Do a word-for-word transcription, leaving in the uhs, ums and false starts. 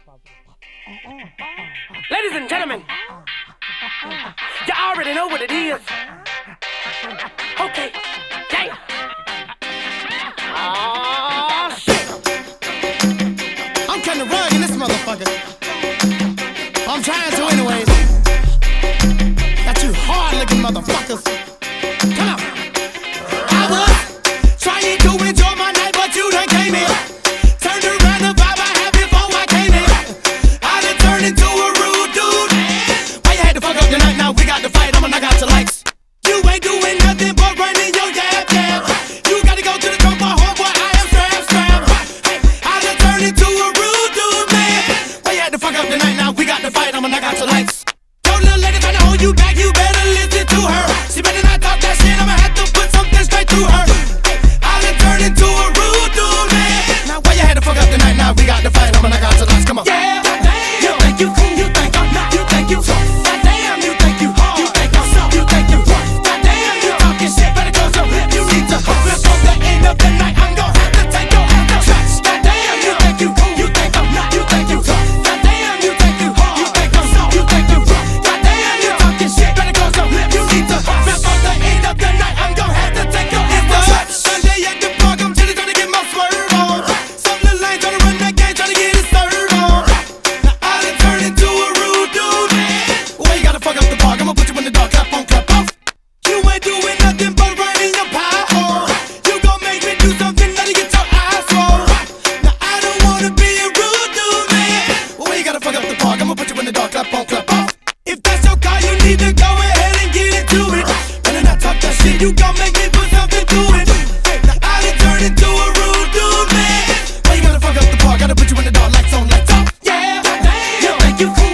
Ladies and gentlemen, you already know what it is. Okay, damn. Oh, shit. I'm kinda rugged in this motherfucker. I'm trying to anyways. Got you hard-looking motherfuckers. Come on. I was trying to enjoy my night, but you done came in. Turned around the vibe I had before I came in. I done turned into a rude dude. Why you had to fuck up the night? Now we got to fight. I'ma knock out your lights. You ain't doing nothing but running your jab jab. You gotta go to the drum bar, homeboy. I am strap strap. Hey, I done turned into a rude dude, man. Why you had to fuck up the night? Now we got to fight. I'ma knock out your lights. Your little lady tryna hold you back. You better listen to her. She better not talk that shit. I'ma have to put something straight to her. Hey, I done turned into a rude dude, man. Now why you had to fuck up the night? Now we got to fight. I'ma knock out your lights. Come on. Yeah, goddamn. You think you cool? You think I'm not? You think you tough? Goddamn, you think you hard? You think I'm soft? You think you rough? Goddamn, you talking shit. Better close your lip. You need to huff. Before the end of the night, I'm gon' have to take your ass to church. Goddamn, you think you cool? You think I'm not? You think you tough? Goddamn, you think you hard? You think I'm soft? You think you rough? Goddamn, you talking shit. Better close your lip. You need to huff. Before the end of the night, I'm gon' have to take your ass to church. Sunday at the park, I'm chillin' tryna get my swerve on. Some little lane tryna run that game, tryna get his serve on. Now I done turned into a rude dude. Why you gotta fuck up the park? I'ma put you in the dark, clap on, clap off. You ain't doing nothing but running your pie hole. You gon' make me do something that'll get your eyes roll. Now I don't wanna be a rude dude, man. Why you gotta fuck up the park? I'ma put you in the dark, clap on, clap off. If that's your car, you need to go ahead and get into it. Better not talk that shit, you gon' make me put something to it. Now I done turned into a rude dude, man. Why you gotta fuck up the park? Gotta put you in the dark, lights on, lights off. Yeah, goddamn. You think you cool?